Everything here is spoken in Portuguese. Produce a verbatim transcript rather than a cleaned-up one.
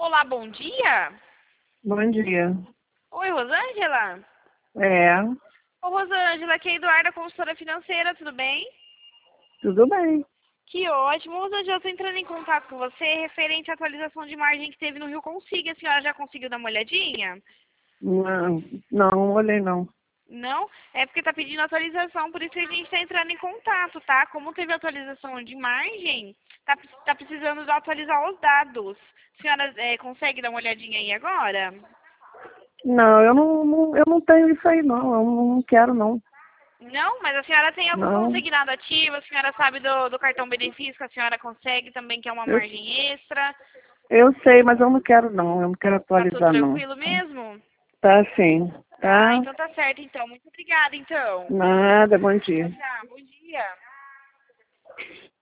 Olá, bom dia. Bom dia. Oi, Rosângela. É, Ô, Rosângela, aqui é a Eduarda, consultora financeira, tudo bem? tudo bem. Que ótimo. Rosângela, eu estou entrando em contato com você referente à atualização de margem que teve no Rio Consiga. A senhora já conseguiu dar uma olhadinha? Não, não olhei não. Não? É porque está pedindo atualização, por isso que a gente está entrando em contato, tá? Como teve atualização de margem, tá, tá precisando de atualizar os dados. A senhora é, consegue dar uma olhadinha aí agora? Não, eu não, não- eu não tenho isso aí não. Eu não quero não. Não, mas a senhora tem algum Não. consignado ativo, a senhora sabe do, do cartão benefício que a senhora consegue também, que é uma Eu, margem extra. eu sei, mas eu não quero não. Eu não quero Tá tudo atualizar não. tranquilo mesmo? Tá sim, Ah, tá? então tá certo então. Muito obrigada então. Nada, bom Tchau, dia. tchau. Bom dia.